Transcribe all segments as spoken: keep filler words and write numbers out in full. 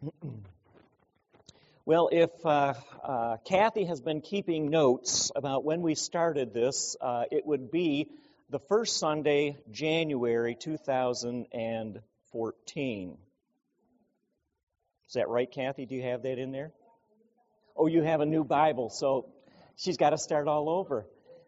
Well, if uh, uh, Kathy has been keeping notes about when we started this, uh, it would be the first Sunday, January two thousand fourteen. Is that right, Kathy? Do you have that in there? Oh, you have a new Bible, so she's got to start all over.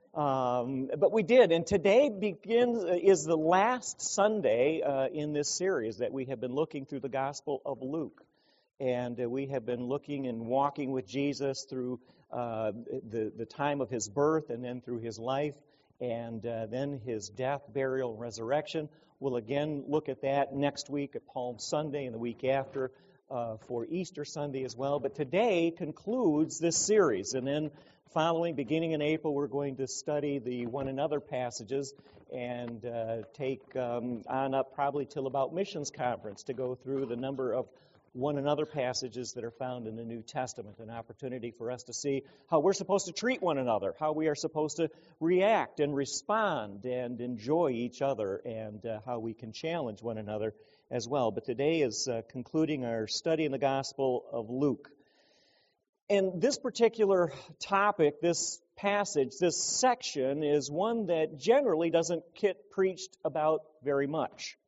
Um, but we did, and today begins is the last Sunday uh, in this series that we have been looking through the Gospel of Luke. And uh, we have been looking and walking with Jesus through uh, the, the time of his birth and then through his life and uh, then his death, burial, and resurrection. We'll again look at that next week at Palm Sunday and the week after uh, for Easter Sunday as well. But today concludes this series. And then following, beginning in April, we're going to study the one another passages and uh, take um, on up probably till about Missions Conference to go through the number of one another passages that are found in the New Testament, an opportunity for us to see how we're supposed to treat one another, how we are supposed to react and respond and enjoy each other, and uh, how we can challenge one another as well. But today is uh, concluding our study in the Gospel of Luke. And this particular topic, this passage, this section is one that generally doesn't get preached about very much.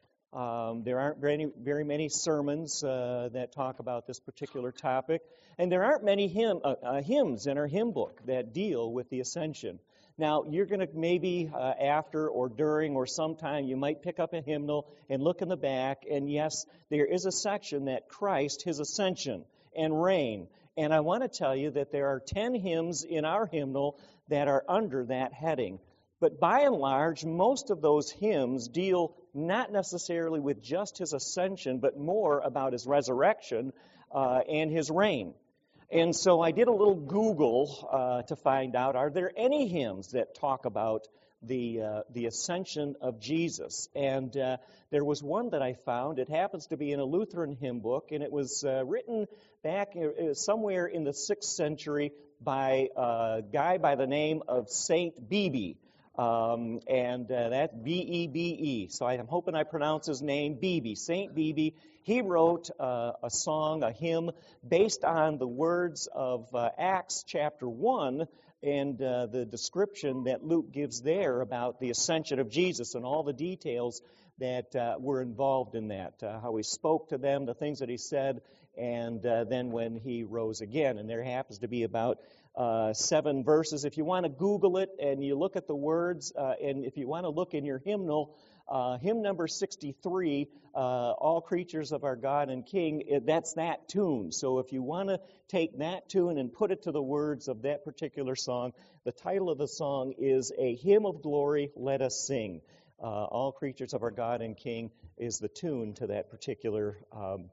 Um, there aren't very, very many sermons uh, that talk about this particular topic, and there aren't many hymn, uh, uh, hymns in our hymn book that deal with the ascension. Now, you're going to maybe uh, after or during or sometime, you might pick up a hymnal and look in the back, and yes, there is a section that Christ, his ascension and reign. And I want to tell you that there are ten hymns in our hymnal that are under that heading. But by and large, most of those hymns deal not necessarily with just his ascension, but more about his resurrection uh, and his reign. And so I did a little Google uh, to find out, are there any hymns that talk about the uh, the ascension of Jesus? And uh, there was one that I found. It happens to be in a Lutheran hymn book, and it was uh, written back uh, somewhere in the sixth century by a guy by the name of Saint Bebe. Um, and uh, that's B E B E. So I'm hoping I pronounce his name, Bebe, Saint Bebe. He wrote uh, a song, a hymn, based on the words of uh, Acts chapter one and uh, the description that Luke gives there about the ascension of Jesus and all the details that uh, were involved in that, uh, how he spoke to them, the things that he said, and uh, then when he rose again. And there happens to be about Uh, seven verses. If you want to Google it and you look at the words, uh, and if you want to look in your hymnal, uh, hymn number sixty-three, uh, All Creatures of Our God and King, it, that's that tune. So if you want to take that tune and put it to the words of that particular song, the title of the song is A Hymn of Glory, Let Us Sing. Uh, All Creatures of Our God and King is the tune to that particular um,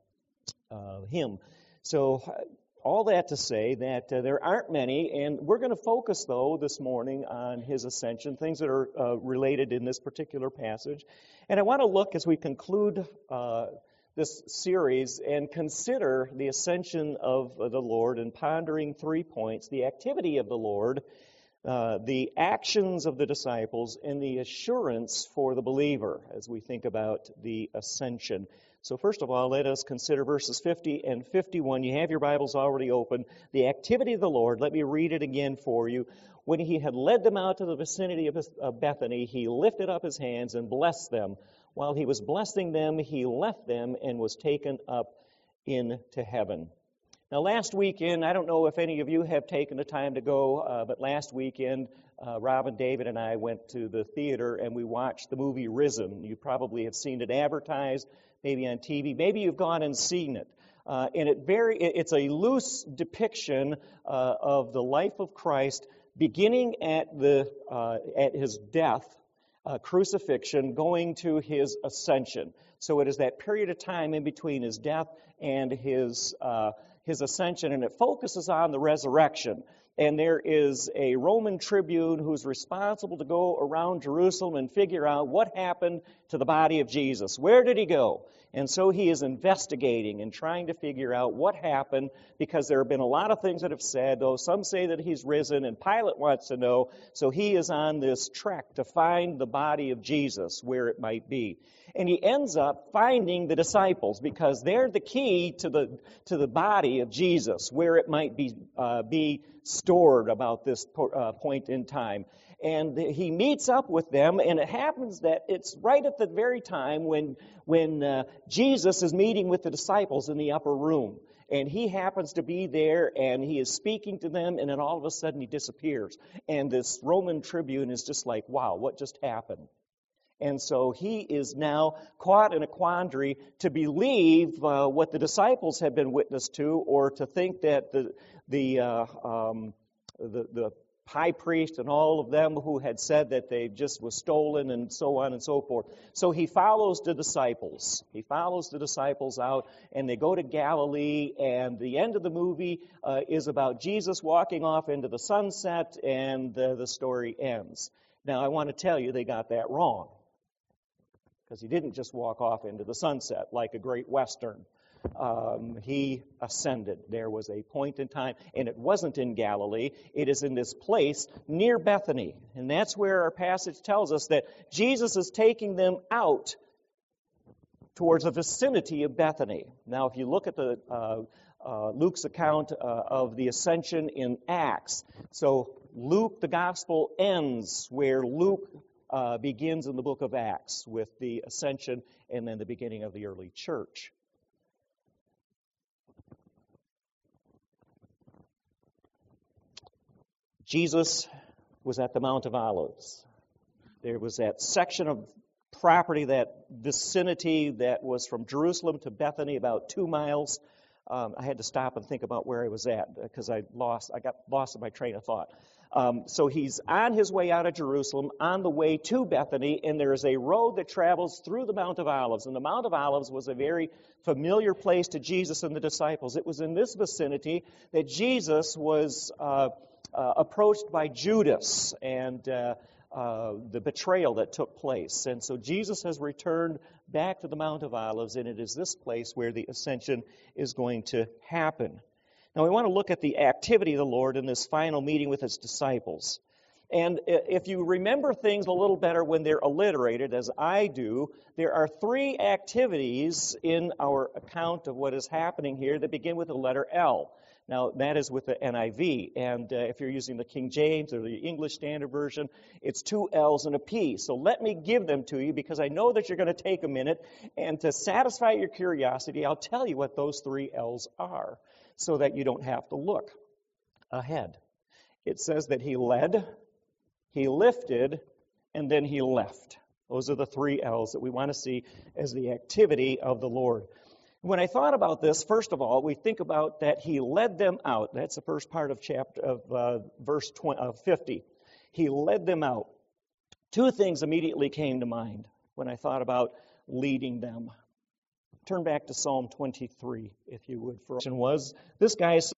uh, hymn. So all that to say that uh, there aren't many, and we're going to focus, though, this morning on his ascension, things that are uh, related in this particular passage. And I want to look, as we conclude uh, this series, and consider the ascension of the Lord and pondering three points: the activity of the Lord, uh, the actions of the disciples, and the assurance for the believer as we think about the ascension. So first of all, let us consider verses fifty and fifty-one. You have your Bibles already open. The activity of the Lord, let me read it again for you. When he had led them out to the vicinity of, his, of Bethany, he lifted up his hands and blessed them. While he was blessing them, he left them and was taken up into heaven. Now, last weekend, I don't know if any of you have taken the time to go, uh, but last weekend, uh, Rob and David and I went to the theater and we watched the movie Risen. You probably have seen it advertised, maybe on T V. Maybe you've gone and seen it. Uh, and it very, it's a loose depiction uh, of the life of Christ, beginning at the uh, at his death, uh, crucifixion, going to his ascension. So it is that period of time in between his death and his uh, his ascension, and it focuses on the resurrection. And there is a Roman tribune who's responsible to go around Jerusalem and figure out what happened to the body of Jesus. Where did he go? And so he is investigating and trying to figure out what happened, because there have been a lot of things that have said, though some say that he's risen, and Pilate wants to know. So he is on this trek to find the body of Jesus, where it might be. And he ends up finding the disciples, because they're the key to the to the body of Jesus, where it might be uh, be stored about this po- uh, point in time. And he meets up with them, and it happens that it's right at the very time when when uh, Jesus is meeting with the disciples in the upper room. And he happens to be there, and he is speaking to them, and then all of a sudden he disappears. And this Roman tribune is just like, wow, what just happened? And so he is now caught in a quandary to believe uh, what the disciples had been witness to, or to think that the the uh, um, the, the high priest and all of them who had said that they just was stolen, and so on and so forth. So he follows the disciples. He follows the disciples out, and they go to Galilee, and the end of the movie uh, is about Jesus walking off into the sunset, and uh, the story ends. Now, I want to tell you, they got that wrong, because he didn't just walk off into the sunset like a great Western. Um, he ascended. There was a point in time, and it wasn't in Galilee. It is in this place near Bethany. And that's where our passage tells us that Jesus is taking them out towards the vicinity of Bethany. Now, if you look at the uh, uh, Luke's account uh, of the ascension in Acts, so Luke, the gospel, ends where Luke uh, begins in the book of Acts, with the ascension and then the beginning of the early church. Jesus was at the Mount of Olives. There was that section of property, that vicinity that was from Jerusalem to Bethany, about two miles. Um, I had to stop and think about where I was at, because I lost. I got lost in my train of thought. Um, so he's on his way out of Jerusalem, on the way to Bethany, and there is a road that travels through the Mount of Olives. And the Mount of Olives was a very familiar place to Jesus and the disciples. It was in this vicinity that Jesus was uh, uh, approached by Judas, and uh, uh, the betrayal that took place. And so Jesus has returned back to the Mount of Olives, and it is this place where the ascension is going to happen. Now, we want to look at the activity of the Lord in this final meeting with his disciples. And if you remember things a little better when they're alliterated, as I do, there are three activities in our account of what is happening here that begin with the letter L. Now, that is with the N I V. And uh, if you're using the King James or the English Standard Version, it's two L's and a P. So let me give them to you, because I know that you're going to take a minute. And to satisfy your curiosity, I'll tell you what those three L's are, so that you don't have to look ahead. It says that he led, he lifted, and then he left. Those are the three L's that we want to see as the activity of the Lord. When I thought about this, first of all, we think about that he led them out. That's the first part of chapter of uh, verse twenty, uh, fifty. He led them out. Two things immediately came to mind when I thought about leading them. Turn back to Psalm twenty-three, if you would. For was this guy's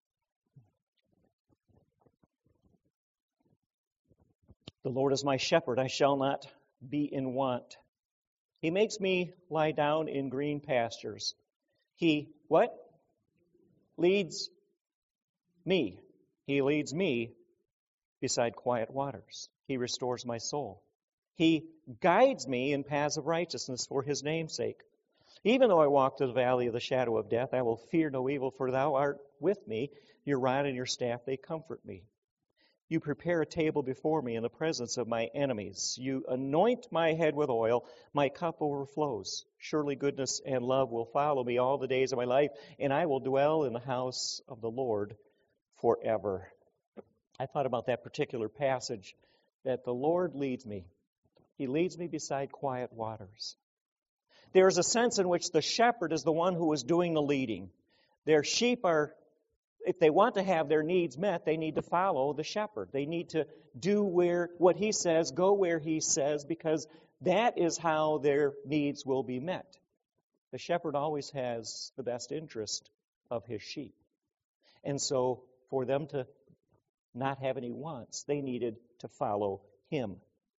the Lord is my shepherd; I shall not be in want. He makes me lie down in green pastures. He, what? Leads me. He leads me beside quiet waters. He restores my soul. He guides me in paths of righteousness for his name's sake. Even though I walk through the valley of the shadow of death, I will fear no evil, for thou art with me. Your rod and your staff, they comfort me. You prepare a table before me in the presence of my enemies. You anoint my head with oil. My cup overflows. Surely goodness and love will follow me all the days of my life, and I will dwell in the house of the Lord forever. I thought about that particular passage, that the Lord leads me. He leads me beside quiet waters. There is a sense in which the shepherd is the one who is doing the leading. Their sheep are, if they want to have their needs met, they need to follow the shepherd. They need to do where what he says, go where he says, because that is how their needs will be met. The shepherd always has the best interest of his sheep. And so for them to not have any wants, they needed to follow him.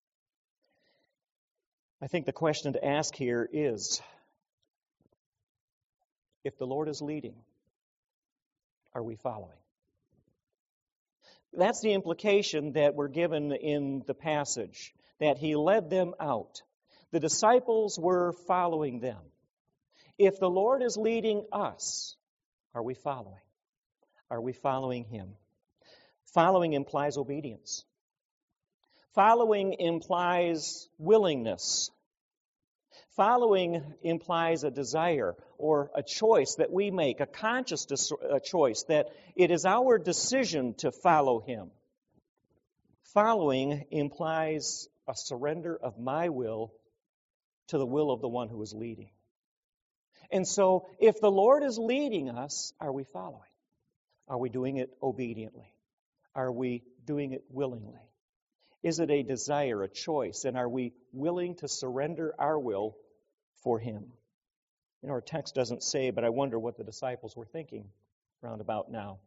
I think the question to ask here is, if the Lord is leading, are we following? That's the implication that we're given in the passage, that he led them out. The disciples were following them. If the Lord is leading us, are we following? Are we following him? Following implies obedience. Following implies willingness. Following implies a desire or a choice that we make, a conscious dis- a choice, that it is our decision to follow him. Following implies a surrender of my will to the will of the one who is leading. And so, if the Lord is leading us, are we following? Are we doing it obediently? Are we doing it willingly? Is it a desire, a choice, and are we willing to surrender our will for him? You know, our text doesn't say, but I wonder what the disciples were thinking round about now.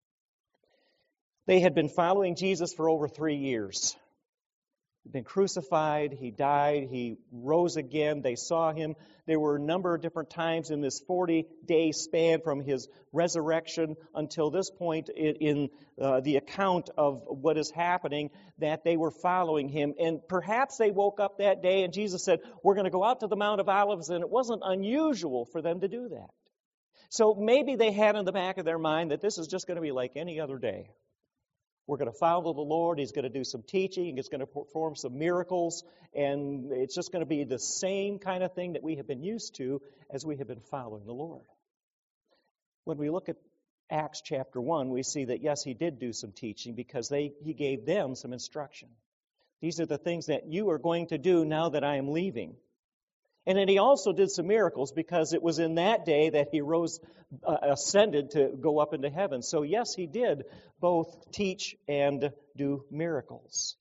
They had been following Jesus for over three years. He'd been crucified, he died, he rose again, they saw him. There were a number of different times in this forty-day span from his resurrection until this point in, in uh, the account of what is happening that they were following him. And perhaps they woke up that day and Jesus said, we're going to go out to the Mount of Olives, and it wasn't unusual for them to do that. So maybe they had in the back of their mind that this is just going to be like any other day. We're going to follow the Lord. He's going to do some teaching. He's going to perform some miracles. And it's just going to be the same kind of thing that we have been used to as we have been following the Lord. When we look at Acts chapter one, we see that, yes, he did do some teaching because they he gave them some instruction. These are the things that you are going to do now that I am leaving. And then he also did some miracles because it was in that day that he rose, uh, ascended to go up into heaven. So yes, he did both teach and do miracles.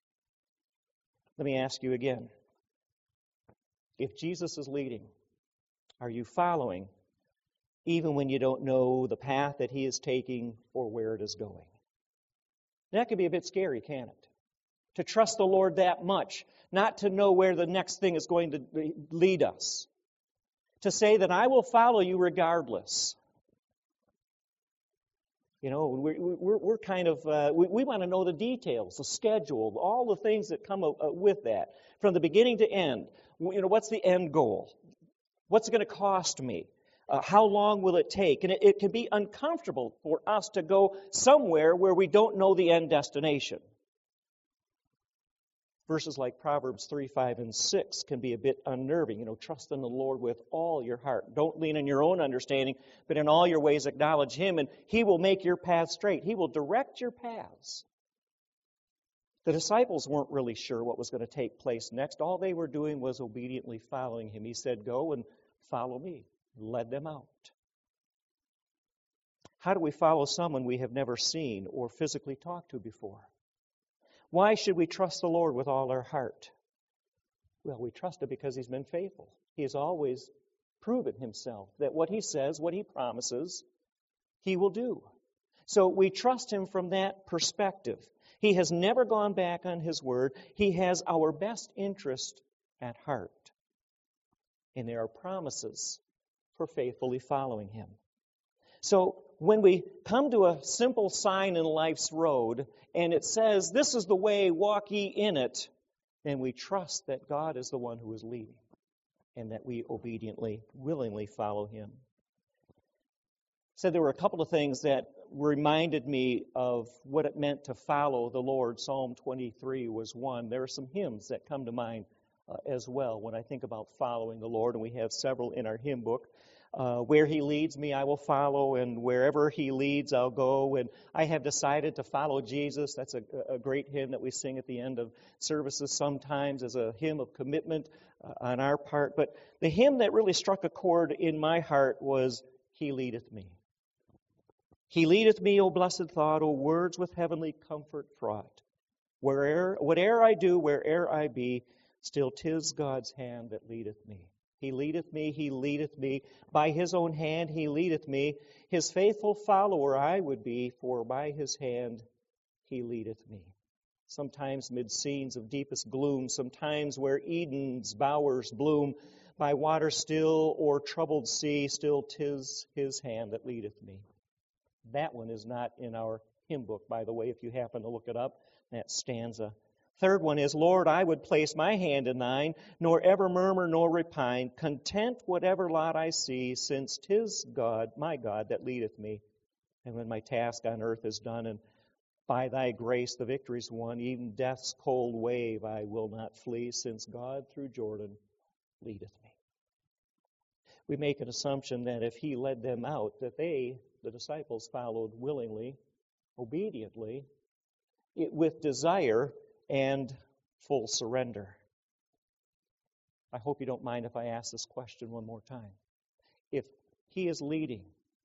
Let me ask you again. If Jesus is leading, are you following even when you don't know the path that he is taking or where it is going? That can be a bit scary, can't it? To trust the Lord that much, not to know where the next thing is going to lead us. To say that I will follow you regardless. You know, we're, we're, we're kind of, uh, we, we want to know the details, the schedule, all the things that come uh, with that. From the beginning to end. You know, what's the end goal? What's it going to cost me? Uh, how long will it take? And it, it can be uncomfortable for us to go somewhere where we don't know the end destination. Verses like Proverbs three, five, and six can be a bit unnerving. You know, trust in the Lord with all your heart. Don't lean on your own understanding, but in all your ways acknowledge him, and he will make your path straight. He will direct your paths. The disciples weren't really sure what was going to take place next. All they were doing was obediently following him. He said, go and follow me. He led them out. How do we follow someone we have never seen or physically talked to before? Why should we trust the Lord with all our heart? Well, we trust him because he's been faithful. He has always proven himself that what he says, what he promises, he will do. So we trust him from that perspective. He has never gone back on his word. He has our best interest at heart. And there are promises for faithfully following him. So when we come to a simple sign in life's road, and it says, this is the way, walk ye in it, then we trust that God is the one who is leading, and that we obediently, willingly follow him. So there were a couple of things that reminded me of what it meant to follow the Lord. Psalm twenty-three was one. There are some hymns that come to mind uh, as well when I think about following the Lord, and we have several in our hymn book. Uh, where he leads me, I will follow, and wherever he leads, I'll go. And I have decided to follow Jesus. That's a, a great hymn that we sing at the end of services sometimes as a hymn of commitment uh, on our part. But the hymn that really struck a chord in my heart was, He Leadeth Me. He leadeth me, O blessed thought, O words with heavenly comfort fraught. Where'er, whate'er I do, where'er I be, still 'tis God's hand that leadeth me. He leadeth me, he leadeth me. By his own hand he leadeth me. His faithful follower I would be, for by his hand he leadeth me. Sometimes mid scenes of deepest gloom, sometimes where Eden's bowers bloom, by water still or troubled sea, still 'tis his hand that leadeth me. That one is not in our hymn book, by the way, if you happen to look it up, that stanza. Third one is, Lord, I would place my hand in thine, nor ever murmur nor repine, content whatever lot I see, since 'tis God, my God, that leadeth me. And when my task on earth is done, and by thy grace the victory's won, even death's cold wave I will not flee, since God through Jordan leadeth me. We make an assumption that if he led them out, that they, the disciples, followed willingly, obediently, with desire, and full surrender. I hope you don't mind if I ask this question one more time. If he is leading,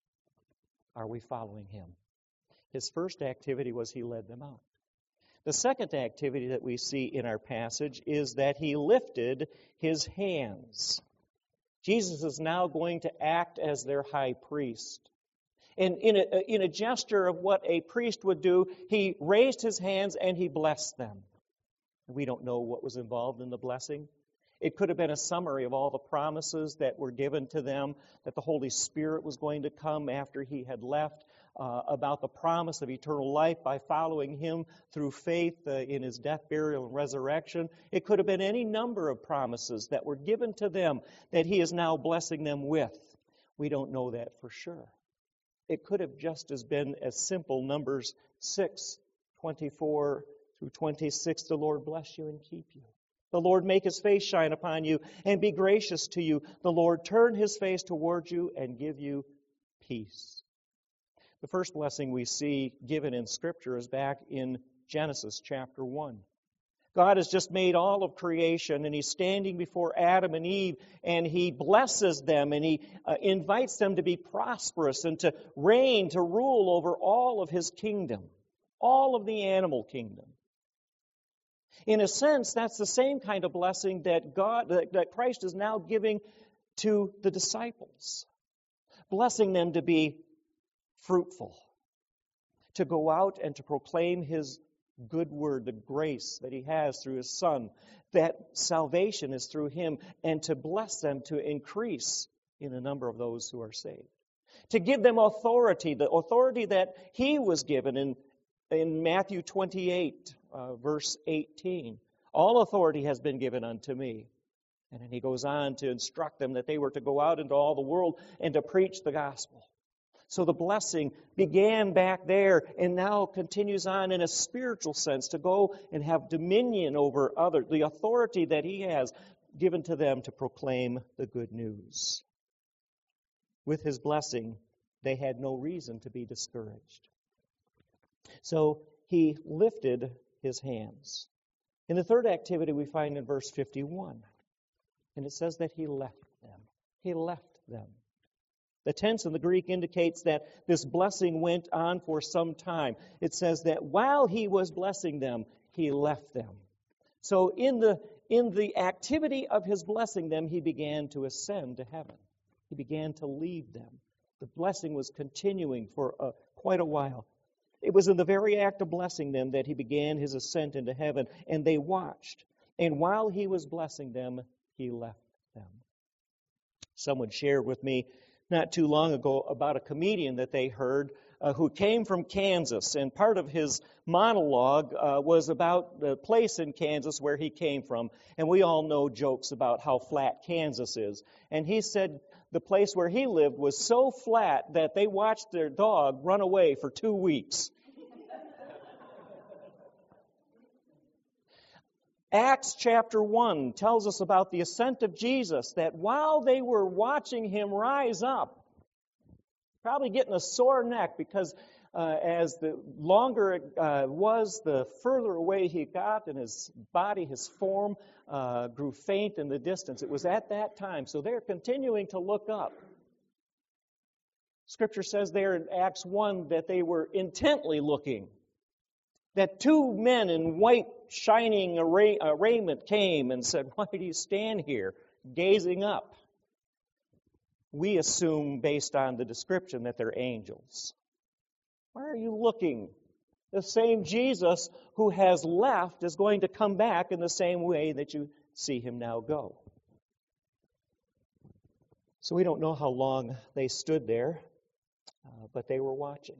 are we following him? His first activity was he led them out. The second activity that we see in our passage is that he lifted his hands. Jesus is now going to act as their high priest. And in a, in a gesture of what a priest would do, he raised his hands and he blessed them. We don't know what was involved in the blessing. It could have been a summary of all the promises that were given to them, that the Holy Spirit was going to come after he had left, uh, about the promise of eternal life by following him through faith uh, in his death, burial, and resurrection. It could have been any number of promises that were given to them that he is now blessing them with. We don't know that for sure. It could have just as been as simple, Numbers six, twenty-four through twenty-six, the Lord bless you and keep you. The Lord make his face shine upon you and be gracious to you. The Lord turn his face toward you and give you peace. The first blessing we see given in Scripture is back in Genesis chapter one. God has just made all of creation, and he's standing before Adam and Eve, and he blesses them, and he uh, invites them to be prosperous and to reign, to rule over all of his kingdom, all of the animal kingdom. In a sense, that's the same kind of blessing that God, that, that Christ is now giving to the disciples, blessing them to be fruitful, to go out and to proclaim his good word, the grace that he has through his Son, that salvation is through him, and to bless them to increase in the number of those who are saved. To give them authority, the authority that he was given in, in Matthew twenty-eight, uh, verse eighteen. All authority has been given unto me. And then he goes on to instruct them that they were to go out into all the world and to preach the gospel. So the blessing began back there and now continues on in a spiritual sense to go and have dominion over others, the authority that he has given to them to proclaim the good news. With his blessing, they had no reason to be discouraged. So he lifted his hands. In the third activity we find in verse fifty-one, and it says that he left them. He left them. The tense in the Greek indicates that this blessing went on for some time. It says that while he was blessing them, he left them. So in the in the activity of his blessing them, he began to ascend to heaven. He began to leave them. The blessing was continuing for uh, quite a while. It was in the very act of blessing them that he began his ascent into heaven, and they watched. And while he was blessing them, he left them. Someone shared with me not too long ago about a comedian that they heard uh, who came from Kansas, and part of his monologue uh, was about the place in Kansas where he came from. And we all know jokes about how flat Kansas is. And he said the place where he lived was so flat that they watched their dog run away for two weeks. Acts chapter one tells us about the ascent of Jesus, that while they were watching him rise up, probably getting a sore neck because uh, as the longer it uh, was, the further away he got, and his body, his form uh, grew faint in the distance. It was at that time. So they're continuing to look up. Scripture says there in Acts one that they were intently looking. That two men in white, shining array, uh, raiment came and said, "Why do you stand here, gazing up?" we assume, based on the description, that they're angels. Why are you looking? The same Jesus who has left is going to come back in the same way that you see him now go. So we don't know how long they stood there, uh, but they were watching.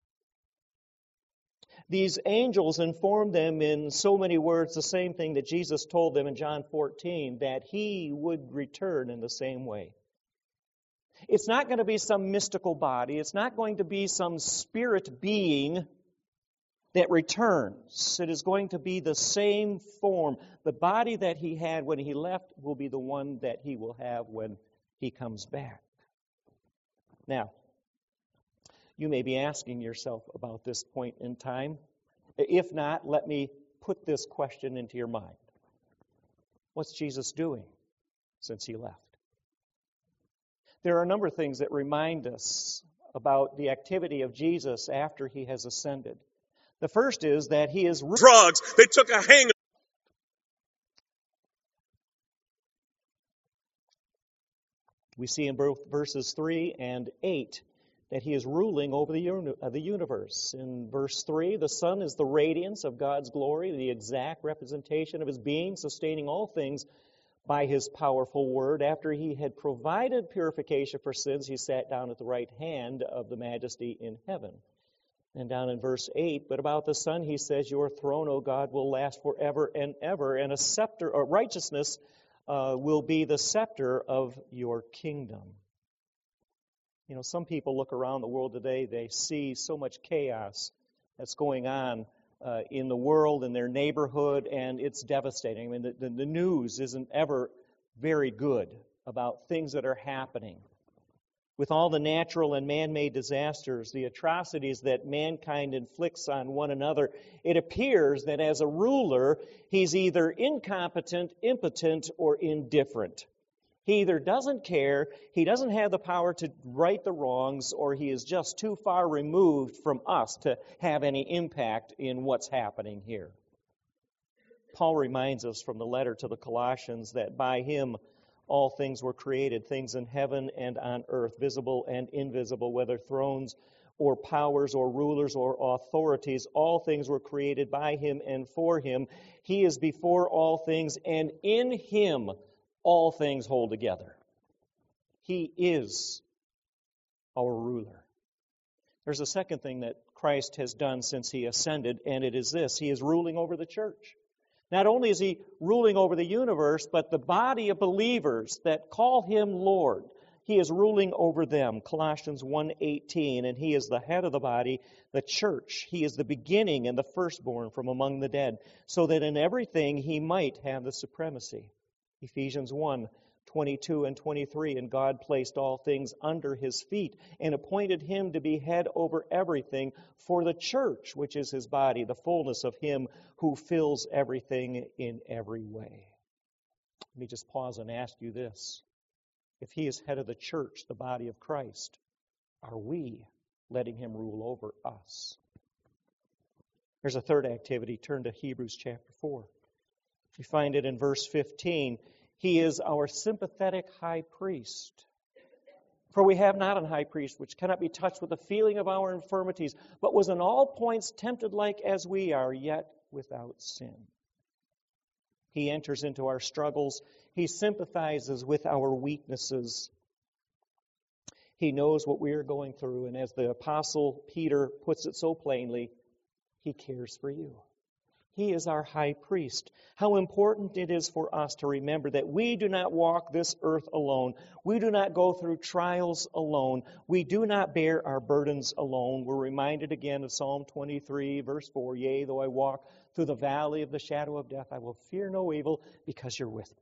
These angels informed them in so many words the same thing that Jesus told them in John fourteen, that he would return in the same way. It's not going to be some mystical body. It's not going to be some spirit being that returns. It is going to be the same form. The body that he had when he left will be the one that he will have when he comes back. Now, you may be asking yourself about this point in time. If not, let me put this question into your mind. What's Jesus doing since he left? There are a number of things that remind us about the activity of Jesus after he has ascended. The first is that he is... Drugs. They took a hang. We see in both verses three and eight that he is ruling over the, uni- uh, the universe. In verse three, the sun is the radiance of God's glory, the exact representation of his being, sustaining all things by his powerful word. After he had provided purification for sins, he sat down at the right hand of the majesty in heaven. And down in verse eight, but about the Son, he says, your throne, O God, will last forever and ever, and a scepter, or righteousness, uh, will be the scepter of your kingdom. You know, some people look around the world today, they see so much chaos that's going on uh, in the world, in their neighborhood, and it's devastating. I mean, the, the, the news isn't ever very good about things that are happening. With all the natural and man-made disasters, the atrocities that mankind inflicts on one another, it appears that as a ruler, he's either incompetent, impotent, or indifferent. He either doesn't care, he doesn't have the power to right the wrongs, or he is just too far removed from us to have any impact in what's happening here. Paul reminds us from the letter to the Colossians that by him all things were created, things in heaven and on earth, visible and invisible, whether thrones or powers or rulers or authorities. All things were created by him and for him. He is before all things, and in him all things hold together. He is our ruler. There's a second thing that Christ has done since he ascended, and it is this. He is ruling over the church. Not only is he ruling over the universe, but the body of believers that call him Lord. He is ruling over them. Colossians one eighteen, and he is the head of the body, the church. He is the beginning and the firstborn from among the dead, so that in everything he might have the supremacy. Ephesians one twenty-two and twenty-three, and God placed all things under his feet and appointed him to be head over everything for the church, which is his body, the fullness of him who fills everything in every way. Let me just pause and ask you this. If he is head of the church, the body of Christ, are we letting him rule over us? There's a third activity. Turn to Hebrews chapter four. You find it in verse fifteen. He is our sympathetic high priest. For we have not an high priest which cannot be touched with the feeling of our infirmities, but was in all points tempted like as we are, yet without sin. He enters into our struggles. He sympathizes with our weaknesses. He knows what we are going through, and as the Apostle Peter puts it so plainly, he cares for you. He is our high priest. How important it is for us to remember that we do not walk this earth alone. We do not go through trials alone. We do not bear our burdens alone. We're reminded again of Psalm twenty-three, verse four, yea, though I walk through the valley of the shadow of death, I will fear no evil because you're with me.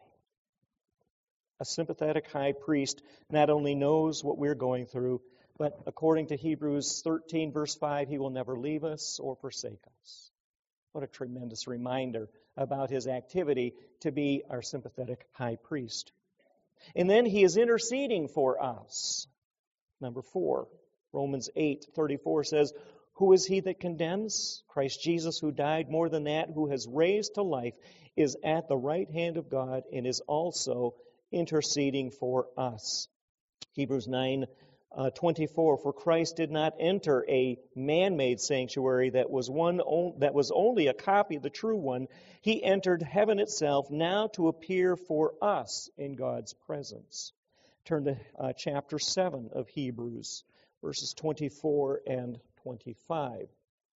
A sympathetic high priest not only knows what we're going through, but according to Hebrews thirteen, verse five, he will never leave us or forsake us. What a tremendous reminder about his activity to be our sympathetic high priest. And then he is interceding for us. Number four, Romans eight thirty-four says, who is he that condemns? Christ Jesus, who died, more than that, who has raised to life, is at the right hand of God and is also interceding for us. Hebrews nine uh, twenty-four, for Christ did not enter a man-made sanctuary that was one on, that was only a copy of the true one. He entered heaven itself now to appear for us in God's presence. Turn to uh, chapter seven of Hebrews, verses twenty-four and twenty-five.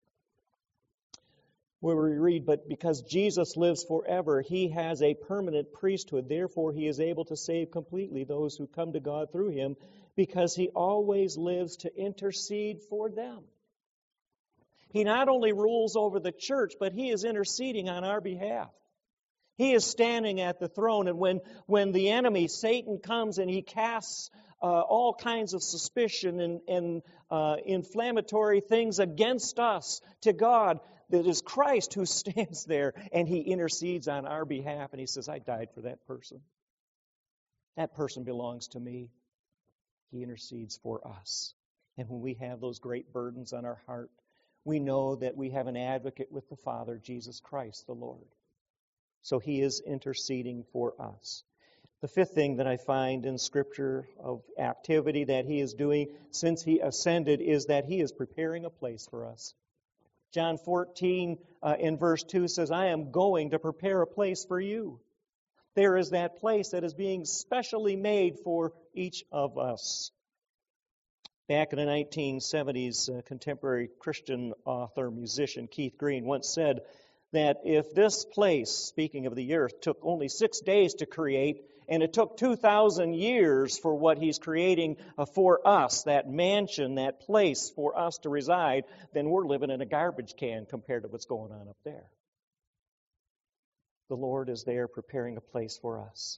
Where we read, but because Jesus lives forever, he has a permanent priesthood. Therefore, he is able to save completely those who come to God through him, because he always lives to intercede for them. He not only rules over the church, but he is interceding on our behalf. He is standing at the throne, and when, when the enemy, Satan, comes and he casts uh, all kinds of suspicion and, and uh, inflammatory things against us to God, it is Christ who stands there and he intercedes on our behalf, and he says, I died for that person. That person belongs to me. He intercedes for us. And when we have those great burdens on our heart, we know that we have an advocate with the Father, Jesus Christ the Lord. So he is interceding for us. The fifth thing that I find in Scripture of activity that he is doing since he ascended is that he is preparing a place for us. John fourteen uh, in verse two says, I am going to prepare a place for you. There is that place that is being specially made for each of us. Back in the nineteen seventies, uh, contemporary Christian author, musician Keith Green once said that if this place, speaking of the earth, took only six days to create, and it took two thousand years for what he's creating uh, for us, that mansion, that place for us to reside, then we're living in a garbage can compared to what's going on up there. The Lord is there preparing a place for us.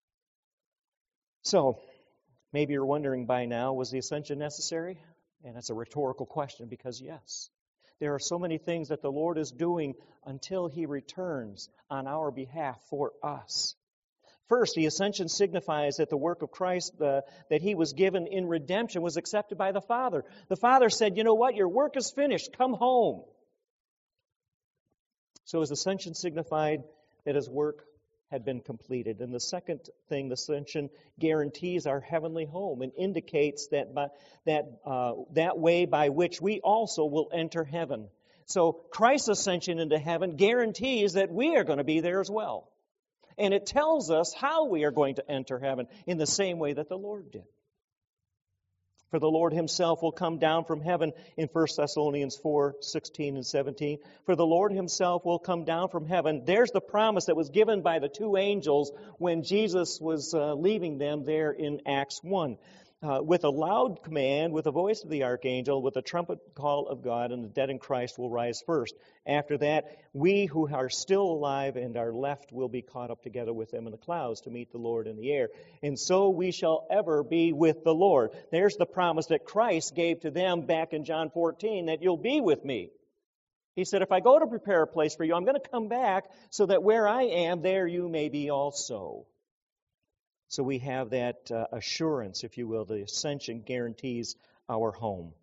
So, maybe you're wondering by now, was the ascension necessary? And that's a rhetorical question, because yes. There are so many things that the Lord is doing until he returns on our behalf for us. First, the ascension signifies that the work of Christ uh, that he was given in redemption was accepted by the Father. The Father said, you know what, your work is finished, come home. So his ascension signified that his work had been completed. And the second thing, the ascension guarantees our heavenly home and indicates that by, that uh, that way by which we also will enter heaven. So Christ's ascension into heaven guarantees that we are going to be there as well. And it tells us how we are going to enter heaven in the same way that the Lord did. For the Lord himself will come down from heaven in First Thessalonians four, sixteen and seventeen. For the Lord himself will come down from heaven. There's the promise that was given by the two angels when Jesus was uh, leaving them there in Acts one. Uh, with a loud command, with the voice of the archangel, with the trumpet call of God, and the dead in Christ will rise first. After that, we who are still alive and are left will be caught up together with them in the clouds to meet the Lord in the air. And so we shall ever be with the Lord. There's the promise that Christ gave to them back in John fourteen, that you'll be with me. He said, if I go to prepare a place for you, I'm going to come back so that where I am, there you may be also. So we have that uh, assurance, if you will. The ascension guarantees our home.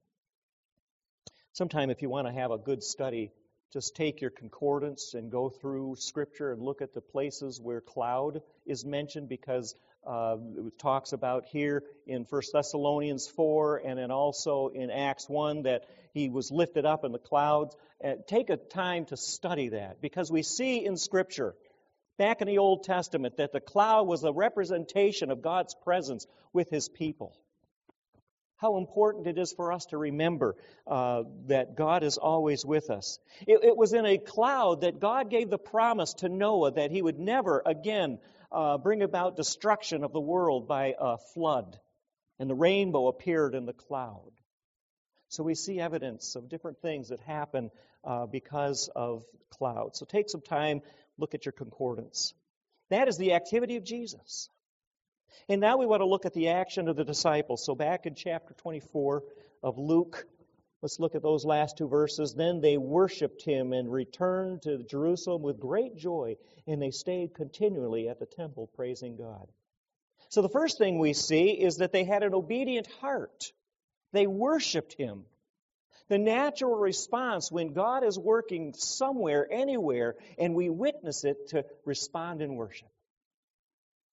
Sometime if you want to have a good study, just take your concordance and go through Scripture and look at the places where cloud is mentioned, because uh, it talks about here in First Thessalonians four and then also in Acts one that he was lifted up in the clouds. Uh, take a time to study that, because we see in Scripture back in the Old Testament that the cloud was a representation of God's presence with his people. How important it is for us to remember uh, that God is always with us. It, it was in a cloud that God gave the promise to Noah that he would never again uh, bring about destruction of the world by a flood. And the rainbow appeared in the cloud. So we see evidence of different things that happen uh, because of clouds. So take some time. Look at your concordance. That is the activity of Jesus. And now we want to look at the action of the disciples. So back in chapter twenty-four of Luke, let's look at those last two verses. Then they worshipped him and returned to Jerusalem with great joy, and they stayed continually at the temple praising God. So the first thing we see is that they had an obedient heart. They worshipped him. The natural response when God is working somewhere, anywhere, and we witness it, to respond in worship.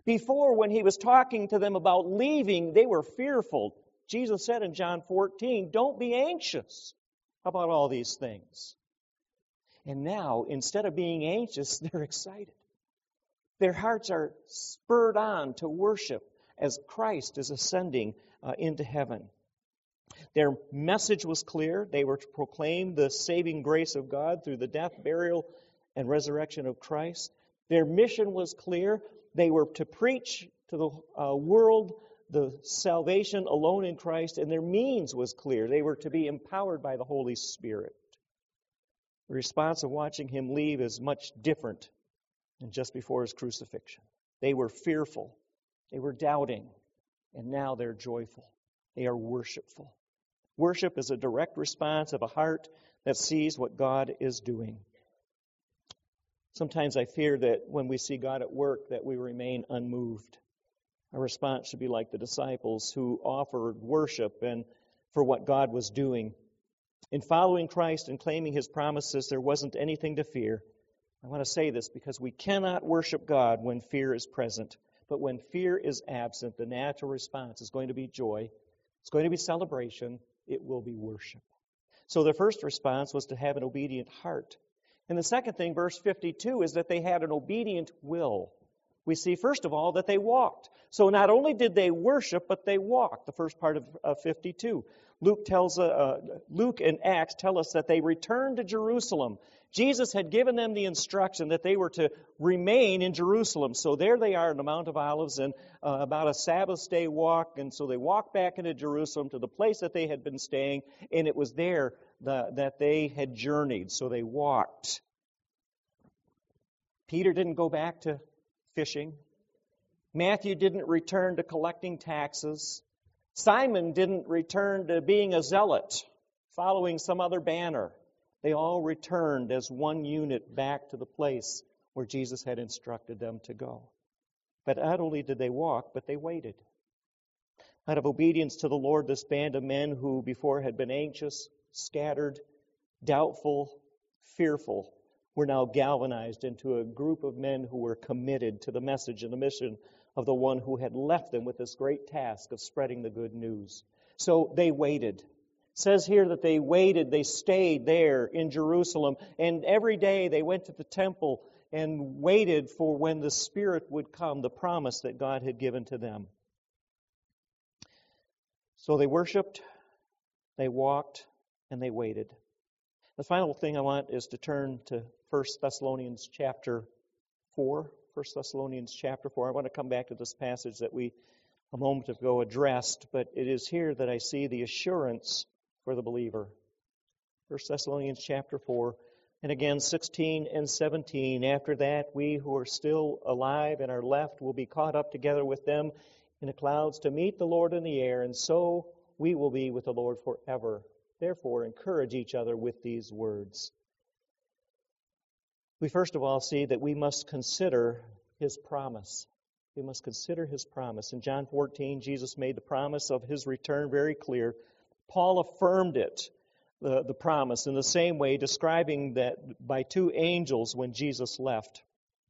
Before, when he was talking to them about leaving, they were fearful. Jesus said in John fourteen, don't be anxious about all these things. And now, instead of being anxious, they're excited. Their hearts are spurred on to worship as Christ is ascending uh, into heaven. Their message was clear. They were to proclaim the saving grace of God through the death, burial, and resurrection of Christ. Their mission was clear. They were to preach to the uh, world the salvation alone in Christ, and their means was clear. They were to be empowered by the Holy Spirit. The response of watching him leave is much different than just before his crucifixion. They were fearful. They were doubting. And now they're joyful. They are worshipful. Worship is a direct response of a heart that sees what God is doing. Sometimes I fear that when we see God at work, that we remain unmoved. Our response should be like the disciples who offered worship and for what God was doing. In following Christ and claiming his promises, there wasn't anything to fear. I want to say this because we cannot worship God when fear is present. But when fear is absent, the natural response is going to be joy. It's going to be celebration. It will be worship. So the first response was to have an obedient heart. And the second thing, verse fifty-two, is that they had an obedient will. We see, first of all, that they walked. So not only did they worship, but they walked, the first part of, of fifty-two. Luke tells, uh, uh, Luke and Acts tell us that they returned to Jerusalem. Jesus had given them the instruction that they were to remain in Jerusalem. So there they are in the Mount of Olives, and uh, about a Sabbath day walk. And so they walked back into Jerusalem to the place that they had been staying, and it was there the, that they had journeyed. So they walked. Peter didn't go back to fishing. Matthew didn't return to collecting taxes. Simon didn't return to being a zealot, following some other banner. They all returned as one unit back to the place where Jesus had instructed them to go. But not only did they walk, but they waited. Out of obedience to the Lord, this band of men who before had been anxious, scattered, doubtful, fearful, were now galvanized into a group of men who were committed to the message and the mission of the one who had left them with this great task of spreading the good news. So they waited. It says here that they waited, they stayed there in Jerusalem, and every day they went to the temple and waited for when the Spirit would come, the promise that God had given to them. So they worshiped, they walked, and they waited. The final thing I want is to turn to First Thessalonians chapter four. First Thessalonians chapter four. I want to come back to this passage that we a moment ago addressed, but it is here that I see the assurance for the believer. First Thessalonians chapter four, and again sixteen and seventeen. After that, we who are still alive and are left will be caught up together with them in the clouds to meet the Lord in the air, and so we will be with the Lord forever. Therefore, encourage each other with these words. We first of all see that we must consider his promise. We must consider his promise. In John fourteen, Jesus made the promise of his return very clear. Paul affirmed it, the, the promise, in the same way, describing that by two angels when Jesus left.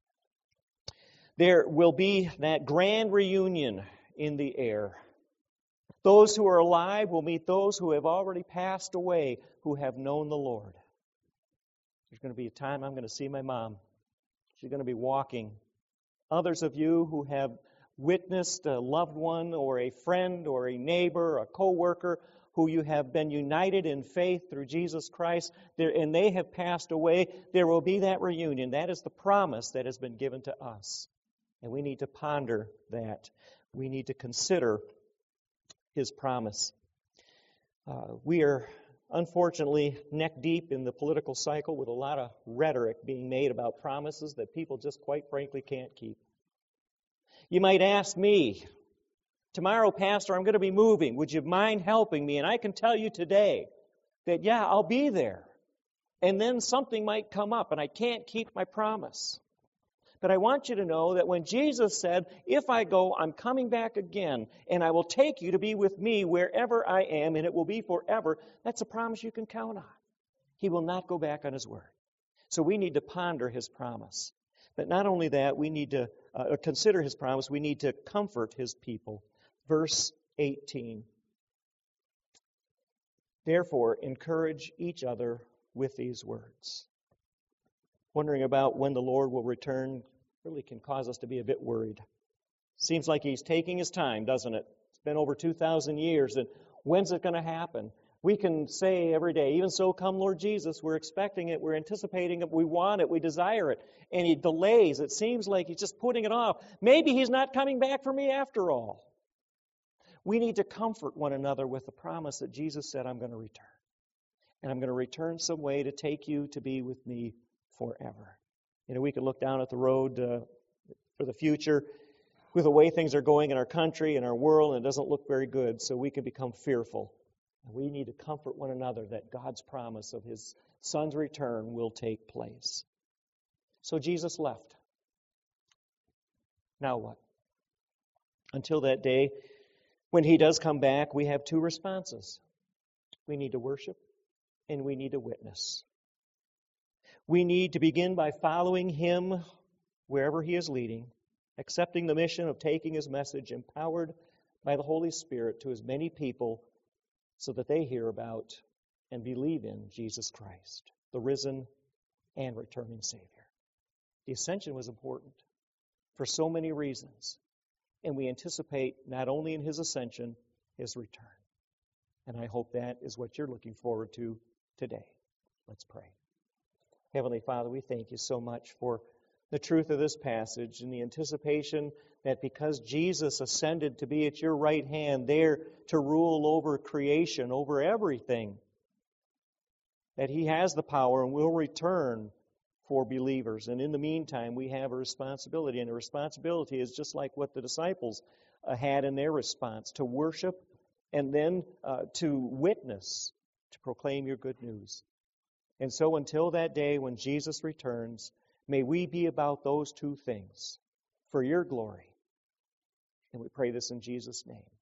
There will be that grand reunion in the air. Those who are alive will meet those who have already passed away, who have known the Lord. There's going to be a time I'm going to see my mom. She's going to be walking. Others of you who have witnessed a loved one or a friend or a neighbor, a co-worker, who you have been united in faith through Jesus Christ, there, and they have passed away, there will be that reunion. That is the promise that has been given to us. And we need to ponder that. We need to consider his promise. Uh, we are unfortunately neck deep in the political cycle with a lot of rhetoric being made about promises that people just quite frankly can't keep. You might ask me, tomorrow, Pastor, I'm going to be moving. Would you mind helping me? And I can tell you today that, yeah, I'll be there. And then something might come up and I can't keep my promise. But I want you to know that when Jesus said, if I go, I'm coming back again, and I will take you to be with me wherever I am, and it will be forever, that's a promise you can count on. He will not go back on his word. So we need to ponder his promise. But not only that, we need to uh, consider his promise. We need to comfort his people. Verse eighteen. Therefore, encourage each other with these words. Wondering about when the Lord will return really can cause us to be a bit worried. Seems like he's taking his time, doesn't it? It's been over two thousand years, and when's it going to happen? We can say every day, even so, come Lord Jesus, we're expecting it, we're anticipating it, we want it, we desire it. And he delays. It seems like he's just putting it off. Maybe he's not coming back for me after all. We need to comfort one another with the promise that Jesus said, I'm going to return. And I'm going to return some way to take you to be with me forever. You know, we could look down at the road uh, for the future with the way things are going in our country and our world, and it doesn't look very good, so we can become fearful. And we need to comfort one another that God's promise of his Son's return will take place. So Jesus left. Now what? Until that day, when he does come back, we have two responses. We need to worship and we need to witness. We need to begin by following him wherever he is leading, accepting the mission of taking his message empowered by the Holy Spirit to as many people so that they hear about and believe in Jesus Christ, the risen and returning Savior. The ascension was important for so many reasons, and we anticipate not only in his ascension, his return. And I hope that is what you're looking forward to today. Let's pray. Heavenly Father, we thank you so much for the truth of this passage and the anticipation that because Jesus ascended to be at your right hand, there to rule over creation, over everything, that he has the power and will return for believers. And in the meantime, we have a responsibility. And the responsibility is just like what the disciples uh, had in their response, to worship and then uh, to witness, to proclaim your good news. And so until that day when Jesus returns, may we be about those two things for your glory. And we pray this in Jesus' name.